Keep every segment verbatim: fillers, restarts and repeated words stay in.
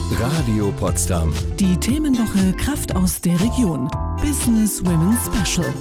Radio Potsdam. Die Themenwoche Kraft aus der Region. Business Women Special.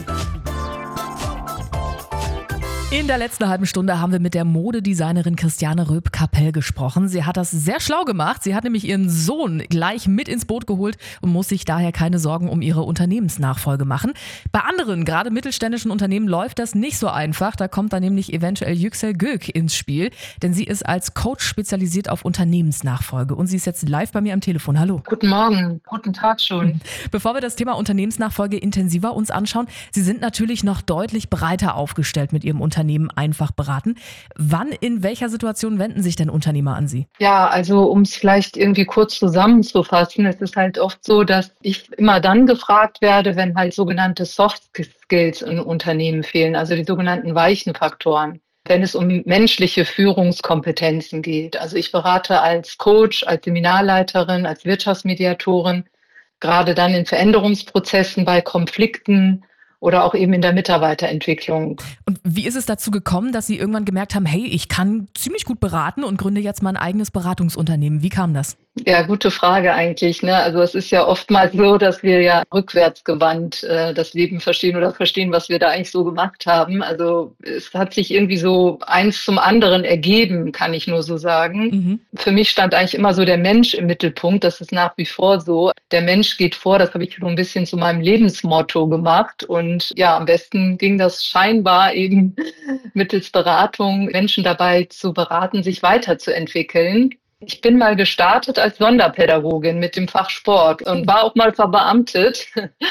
In der letzten halben Stunde haben wir mit der Modedesignerin Christiane Röb-Kapell gesprochen. Sie hat das sehr schlau gemacht. Sie hat nämlich ihren Sohn gleich mit ins Boot geholt und muss sich daher keine Sorgen um ihre Unternehmensnachfolge machen. Bei anderen, gerade mittelständischen Unternehmen, läuft das nicht so einfach. Da kommt dann nämlich eventuell Yüksel Gök ins Spiel, denn sie ist als Coach spezialisiert auf Unternehmensnachfolge und sie ist jetzt live bei mir am Telefon. Hallo. Guten Morgen, guten Tag schon. Bevor wir das Thema Unternehmensnachfolge intensiver uns anschauen, Sie sind natürlich noch deutlich breiter aufgestellt mit Ihrem Unternehmen. Unternehmen einfach beraten. Wann, in welcher Situation wenden sich denn Unternehmer an Sie? Ja, also um es vielleicht irgendwie kurz zusammenzufassen, es ist halt oft so, dass ich immer dann gefragt werde, wenn halt sogenannte Soft Skills in Unternehmen fehlen, also die sogenannten weichen Faktoren. Wenn es um menschliche Führungskompetenzen geht. Also ich berate als Coach, als Seminarleiterin, als Wirtschaftsmediatorin, gerade dann in Veränderungsprozessen, bei Konflikten, oder auch eben in der Mitarbeiterentwicklung. Und wie ist es dazu gekommen, dass Sie irgendwann gemerkt haben, hey, ich kann ziemlich gut beraten und gründe jetzt mal ein eigenes Beratungsunternehmen? Wie kam das? Ja, gute Frage eigentlich. Ne? Also es ist ja oftmals so, dass wir ja rückwärtsgewandt äh, das Leben verstehen oder verstehen, was wir da eigentlich so gemacht haben. Also es hat sich irgendwie so eins zum anderen ergeben, kann ich nur so sagen. Mhm. Für mich stand eigentlich immer so der Mensch im Mittelpunkt. Das ist nach wie vor so. Der Mensch geht vor. Das habe ich so ein bisschen zu meinem Lebensmotto gemacht. Und ja, am besten ging das scheinbar eben mittels Beratung, Menschen dabei zu beraten, sich weiterzuentwickeln. Ich bin mal gestartet als Sonderpädagogin mit dem Fach Sport und war auch mal verbeamtet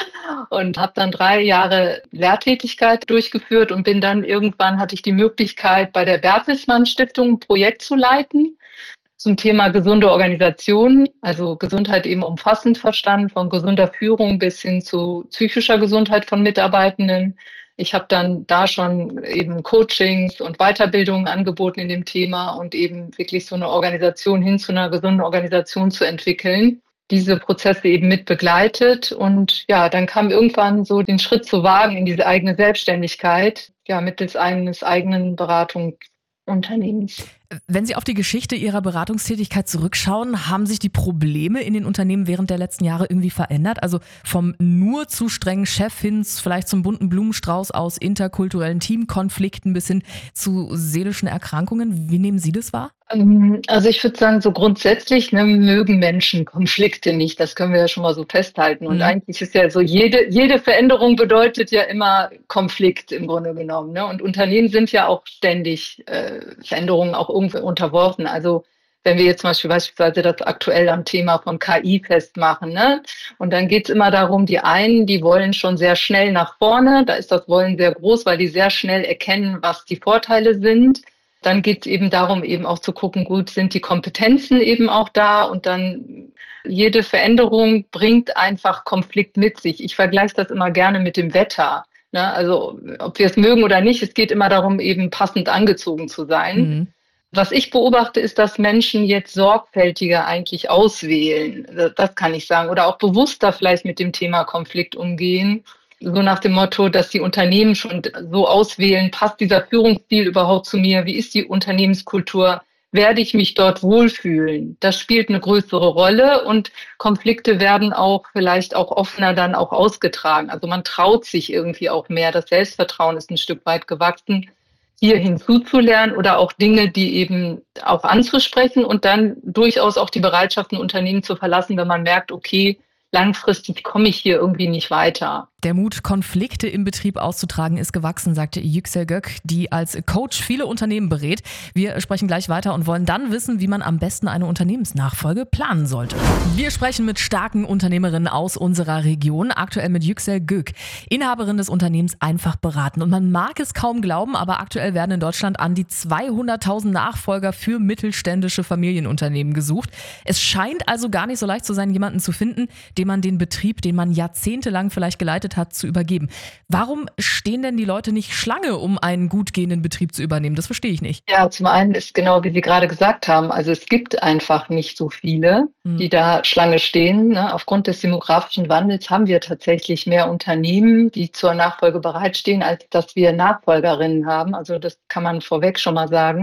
und habe dann drei Jahre Lehrtätigkeit durchgeführt und bin dann irgendwann, hatte ich die Möglichkeit, bei der Bertelsmann Stiftung ein Projekt zu leiten zum Thema gesunde Organisation, also Gesundheit eben umfassend verstanden, von gesunder Führung bis hin zu psychischer Gesundheit von Mitarbeitenden. Ich habe dann da schon eben Coachings und Weiterbildungen angeboten in dem Thema und eben wirklich so eine Organisation hin zu einer gesunden Organisation zu entwickeln. Diese Prozesse eben mit begleitet und ja, dann kam irgendwann so den Schritt zu wagen in diese eigene Selbstständigkeit, ja, mittels eines eigenen Beratungsunternehmens. Wenn Sie auf die Geschichte Ihrer Beratungstätigkeit zurückschauen, haben sich die Probleme in den Unternehmen während der letzten Jahre irgendwie verändert? Also vom nur zu strengen Chef hin vielleicht zum bunten Blumenstrauß aus interkulturellen Teamkonflikten bis hin zu seelischen Erkrankungen. Wie nehmen Sie das wahr? Also ich würde sagen, so grundsätzlich ne, mögen Menschen Konflikte nicht. Das können wir ja schon mal so festhalten. Und mhm. eigentlich ist ja so, jede, jede Veränderung bedeutet ja immer Konflikt im Grunde genommen. Ne? Und Unternehmen sind ja auch ständig äh, Veränderungen auch irgendwie unterworfen. Also wenn wir jetzt zum Beispiel beispielsweise das aktuell am Thema von K I festmachen, ne? Und dann geht's immer darum, die einen, die wollen schon sehr schnell nach vorne. Da ist das Wollen sehr groß, weil die sehr schnell erkennen, was die Vorteile sind. Dann geht es eben darum, eben auch zu gucken, gut, sind die Kompetenzen eben auch da und dann jede Veränderung bringt einfach Konflikt mit sich. Ich vergleiche das immer gerne mit dem Wetter. Ne? Also ob wir es mögen oder nicht, es geht immer darum, eben passend angezogen zu sein. Mhm. Was ich beobachte, ist, dass Menschen jetzt sorgfältiger eigentlich auswählen. Das kann ich sagen. Oder auch bewusster vielleicht mit dem Thema Konflikt umgehen. So nach dem Motto, dass die Unternehmen schon so auswählen, passt dieser Führungsstil überhaupt zu mir? Wie ist die Unternehmenskultur? Werde ich mich dort wohlfühlen? Das spielt eine größere Rolle und Konflikte werden auch vielleicht auch offener dann auch ausgetragen. Also man traut sich irgendwie auch mehr. Das Selbstvertrauen ist ein Stück weit gewachsen, hier hinzuzulernen oder auch Dinge, die eben auch anzusprechen und dann durchaus auch die Bereitschaft, ein Unternehmen zu verlassen, wenn man merkt, okay, langfristig komme ich hier irgendwie nicht weiter. Der Mut, Konflikte im Betrieb auszutragen, ist gewachsen, sagte Yüksel Gök, die als Coach viele Unternehmen berät. Wir sprechen gleich weiter und wollen dann wissen, wie man am besten eine Unternehmensnachfolge planen sollte. Wir sprechen mit starken Unternehmerinnen aus unserer Region, aktuell mit Yüksel Gök, Inhaberin des Unternehmens Einfach beraten. Und man mag es kaum glauben, aber aktuell werden in Deutschland an die zweihunderttausend Nachfolger für mittelständische Familienunternehmen gesucht. Es scheint also gar nicht so leicht zu sein, jemanden zu finden, dem man den Betrieb, den man jahrzehntelang vielleicht geleitet hat, zu übergeben. Warum stehen denn die Leute nicht Schlange, um einen gut gehenden Betrieb zu übernehmen? Das verstehe ich nicht. Ja, zum einen ist genau, wie Sie gerade gesagt haben, also es gibt einfach nicht so viele, hm. die da Schlange stehen. Ne? Aufgrund des demografischen Wandels haben wir tatsächlich mehr Unternehmen, die zur Nachfolge bereitstehen, als dass wir Nachfolgerinnen haben. Also das kann man vorweg schon mal sagen.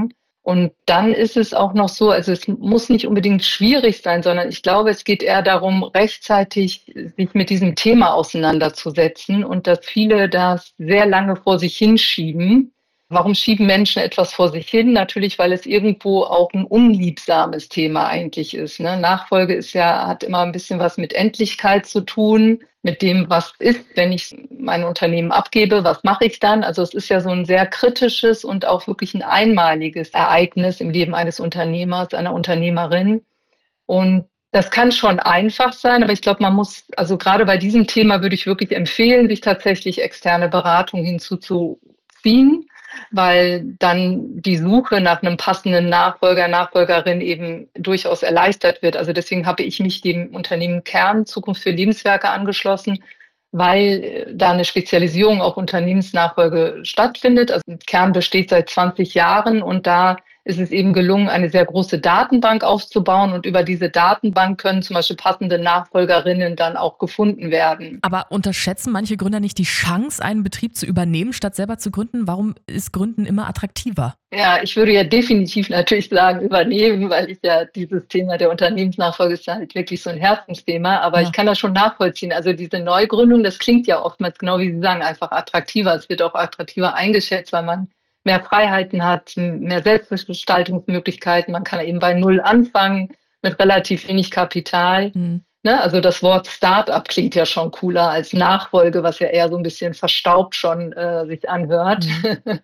Und dann ist es auch noch so, also es muss nicht unbedingt schwierig sein, sondern ich glaube, es geht eher darum, rechtzeitig sich mit diesem Thema auseinanderzusetzen und dass viele das sehr lange vor sich hinschieben. Warum schieben Menschen etwas vor sich hin? Natürlich, weil es irgendwo auch ein unliebsames Thema eigentlich ist. Ne? Nachfolge ist ja, hat immer ein bisschen was mit Endlichkeit zu tun, mit dem, was ist, wenn ich mein Unternehmen abgebe, was mache ich dann? Also es ist ja so ein sehr kritisches und auch wirklich ein einmaliges Ereignis im Leben eines Unternehmers, einer Unternehmerin. Und das kann schon einfach sein, aber ich glaube, man muss, also gerade bei diesem Thema würde ich wirklich empfehlen, sich tatsächlich externe Beratung hinzuzuziehen, weil dann die Suche nach einem passenden Nachfolger, Nachfolgerin eben durchaus erleichtert wird. Also deswegen habe ich mich dem Unternehmen Kern Zukunft für Lebenswerke angeschlossen, weil da eine Spezialisierung auf Unternehmensnachfolge stattfindet. Also Kern besteht seit zwanzig Jahren und da ist es eben gelungen, eine sehr große Datenbank aufzubauen und über diese Datenbank können zum Beispiel passende Nachfolgerinnen dann auch gefunden werden. Aber unterschätzen manche Gründer nicht die Chance, einen Betrieb zu übernehmen, statt selber zu gründen? Warum ist Gründen immer attraktiver? Ja, ich würde ja definitiv natürlich sagen, übernehmen, weil ich ja dieses Thema der Unternehmensnachfolge ist halt wirklich so ein Herzensthema, aber ja. Ich kann das schon nachvollziehen. Also diese Neugründung, das klingt ja oftmals genau wie Sie sagen, einfach attraktiver. Es wird auch attraktiver eingeschätzt, weil man mehr Freiheiten hat, mehr Selbstgestaltungsmöglichkeiten. Man kann eben bei Null anfangen mit relativ wenig Kapital. Mhm. Ne? Also das Wort Start-up klingt ja schon cooler als Nachfolge, was ja eher so ein bisschen verstaubt schon äh, sich anhört. Mhm.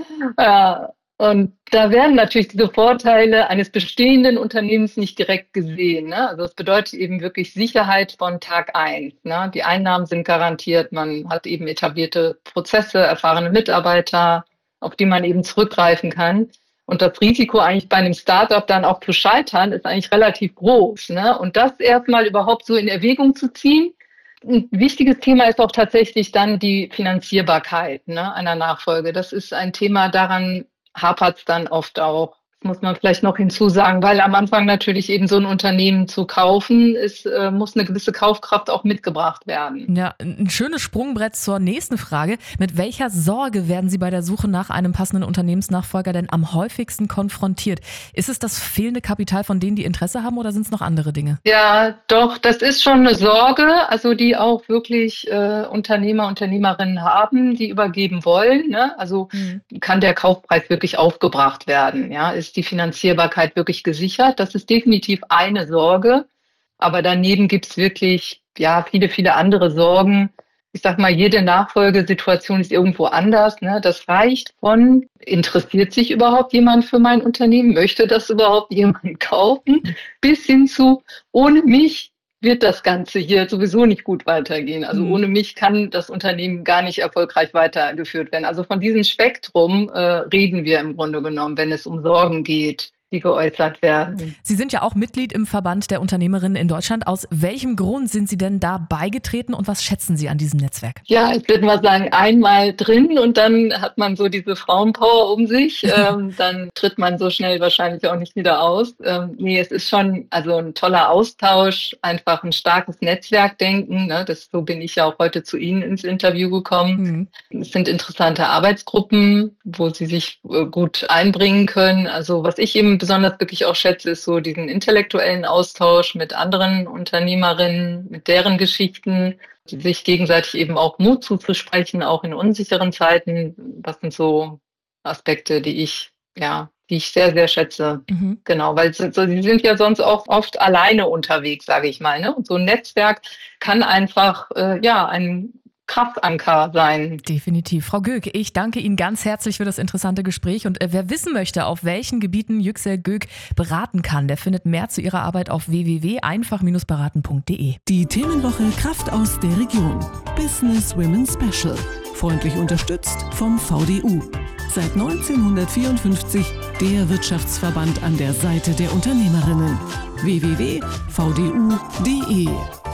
Ja, und da werden natürlich diese Vorteile eines bestehenden Unternehmens nicht direkt gesehen. Ne? Also es bedeutet eben wirklich Sicherheit von Tag eins. Ne? Die Einnahmen sind garantiert, man hat eben etablierte Prozesse, erfahrene Mitarbeiter, auf die man eben zurückgreifen kann. Und das Risiko eigentlich bei einem Startup dann auch zu scheitern, ist eigentlich relativ groß. Ne? Und das erstmal überhaupt so in Erwägung zu ziehen. Ein wichtiges Thema ist auch tatsächlich dann die Finanzierbarkeit, ne, einer Nachfolge. Das ist ein Thema, daran hapert es dann oft auch. Das muss man vielleicht noch hinzusagen, weil am Anfang natürlich eben so ein Unternehmen zu kaufen ist, äh, muss eine gewisse Kaufkraft auch mitgebracht werden. Ja, ein schönes Sprungbrett zur nächsten Frage. Mit welcher Sorge werden Sie bei der Suche nach einem passenden Unternehmensnachfolger denn am häufigsten konfrontiert? Ist es das fehlende Kapital von denen, die Interesse haben, oder sind es noch andere Dinge? Ja, doch, das ist schon eine Sorge, also die auch wirklich äh, Unternehmer, Unternehmerinnen haben, die übergeben wollen. Ne? Also mhm. kann der Kaufpreis wirklich aufgebracht werden? Ja, ist die Finanzierbarkeit wirklich gesichert? Das ist definitiv eine Sorge. Aber daneben gibt es wirklich ja viele, viele andere Sorgen. Ich sag mal, jede Nachfolgesituation ist irgendwo anders. Ne? Das reicht von, interessiert sich überhaupt jemand für mein Unternehmen? Möchte das überhaupt jemand kaufen? Bis hin zu, ohne mich wird das Ganze hier sowieso nicht gut weitergehen. Also mhm. ohne mich kann das Unternehmen gar nicht erfolgreich weitergeführt werden. Also von diesem Spektrum äh, reden wir im Grunde genommen, wenn es um Sorgen geht, die geäußert werden. Sie sind ja auch Mitglied im Verband der Unternehmerinnen in Deutschland. Aus welchem Grund sind Sie denn da beigetreten und was schätzen Sie an diesem Netzwerk? Ja, ich würde mal sagen, einmal drin und dann hat man so diese Frauenpower um sich. ähm, dann tritt man so schnell wahrscheinlich auch nicht wieder aus. Ähm, nee, es ist schon also ein toller Austausch, einfach ein starkes Netzwerkdenken. Ne? Das, so bin ich ja auch heute zu Ihnen ins Interview gekommen. Mhm. Es sind interessante Arbeitsgruppen, wo Sie sich äh, gut einbringen können. Also was ich eben besonders wirklich auch schätze, ist so diesen intellektuellen Austausch mit anderen Unternehmerinnen, mit deren Geschichten, sich gegenseitig eben auch Mut zuzusprechen, auch in unsicheren Zeiten. Das sind so Aspekte, die ich, ja, die ich sehr, sehr schätze. Mhm. Genau, weil sie, sie sind ja sonst auch oft alleine unterwegs, sage ich mal. Ne? Und so ein Netzwerk kann einfach, äh, ja, ein Kraftanker sein. Definitiv. Frau Göck, ich danke Ihnen ganz herzlich für das interessante Gespräch und äh, wer wissen möchte, auf welchen Gebieten Yüksel Göck beraten kann, der findet mehr zu ihrer Arbeit auf w w w punkt einfach Bindestrich beraten punkt d e. Die Themenwoche Kraft aus der Region. Business Women Special. Freundlich unterstützt vom V D U. Seit neunzehnhundertvierundfünfzig der Wirtschaftsverband an der Seite der Unternehmerinnen. w w w punkt v d u punkt d e